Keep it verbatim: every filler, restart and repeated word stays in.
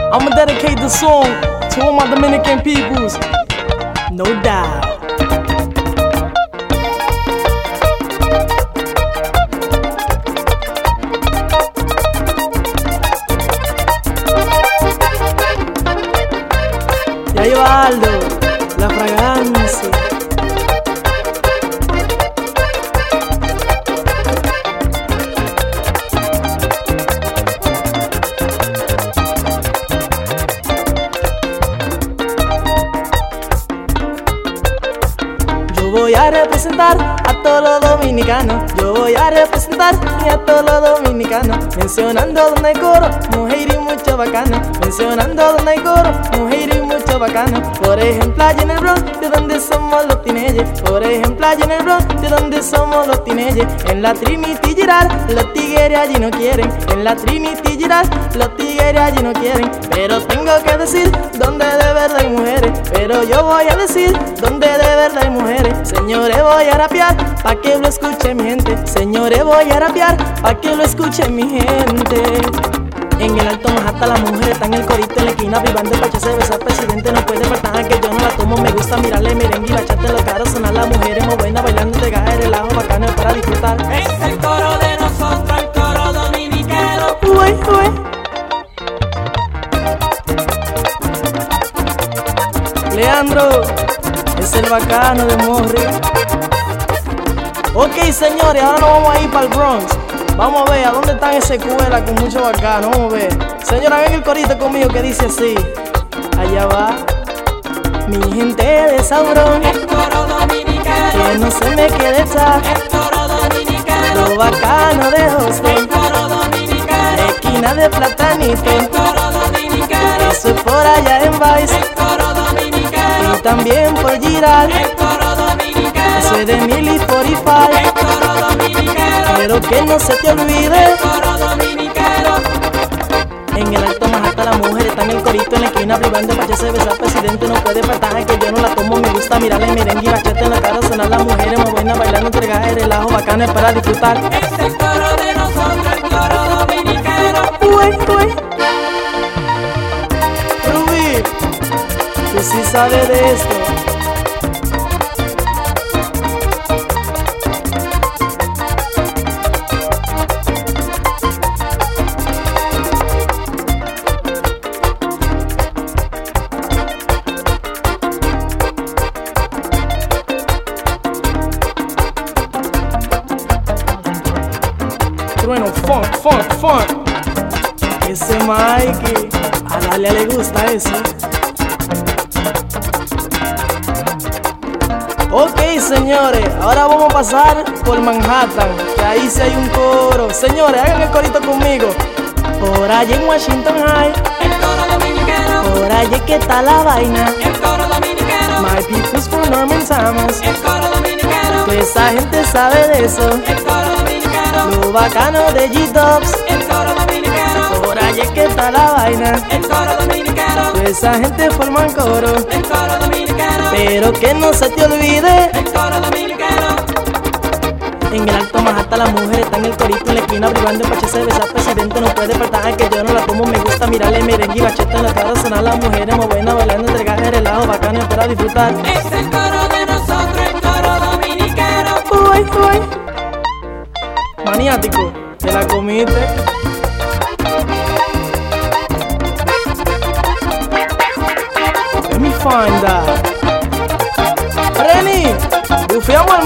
I'ma dedicate the song to all my Dominican peoples. No doubt. Ya lleva Aldo, la fragancia. Yo voy a representar a todos los dominicanos. Yo voy a representar a todos los dominicanos. Mencionando donde hay coro, mujer y mucho bacano. Mencionando donde hay coro, mujer y mucho bacano. Por ejemplo, allá en el Bronx, de donde somos los teenagers. Por ejemplo, allá en el Bronx, de donde somos los teenagers. En la Trinity Girard, los tigres allí no quieren. En la Trinity Girard, los tigres allí no quieren. Pero tengo que decir donde de verdad hay mujeres. Pero yo voy a decir donde de verdad hay mujeres. Señores, voy a rapear pa' que lo escuche mi gente. Señores, voy a rapear pa' que lo escuche mi gente. En el Alto Manhattan las mujeres están en el corito en la esquina privando el coche, se besa al presidente. No puede faltar que yo no la tomo. Me gusta mirarle merengue y bachata en los caros. Sonar las mujeres muy buenas bailando, te cae relajo bacano para disfrutar. Es el coro de nosotros, el coro dominicano. Uy, uy. Leandro es el bacano de Morri. Ok, señores, ahora nos vamos a ir para el Bronx. Vamos a ver a dónde están esas escuelas con mucho bacano. Vamos a ver. Señores, hagan el corito conmigo que dice así. Allá va mi gente de Saurón, El coro dominicano. que no se me quede atrás. El coro dominicano. Lo bacano de El Houston, coro dominicano. esquina de Platanito. El coro dominicano. Eso es por allá en Vice El coro dominicano. y también por Giral. El coro dominicano. Eso es de Mili cuarenta y cinco. El coro dominicano. Pero que no se te olvide. El coro dominicano. En el Alto Manhattan la mujer está en el corito en la esquina privando pa' que se besa al presidente. No puede faltar que yo no la tomo. Me gusta mirarle merengue y bachata en la cara. Sonar las mujeres muy buenas bailando, entregar el relajo bacano es para disfrutar. Es el coro de nosotros, el coro dominicano. Uy, uy. Rubí, tú sí sabes de esto. Bueno, funk, funk, funk. Ese Mikey, a Dalia le gusta eso. Ok, señores, ahora vamos a pasar por Manhattan, que ahí sí hay un coro. Señores, hagan el corito conmigo. Por allá en Washington High, El coro dominicano. por allá que está la vaina. El coro dominicano. My people's from Norman Thomas. El coro dominicano. Pues esa gente sabe de eso. El coro dominicano. Lo bacano de G-Dubs. El coro dominicano. Por allá que está la vaina. El coro dominicano. Pues esa gente forma coro. El coro dominicano. Pero que no se te olvide. El coro dominicano. En el Alto Manhattan la mujer está en el corito en la esquina privando pa' que se besa al presidente. No puede faltar que yo no la tomo. Me gusta mirarle merengue y bachata en la cara. Sonar las mujeres muy buenas bailando, entregar el relajo bacano es para disfrutar. Es el coro de nosotros, el coro dominicano. Uy, uy. Maniático, te la comiste. Let me find that. Reni, bufiamos al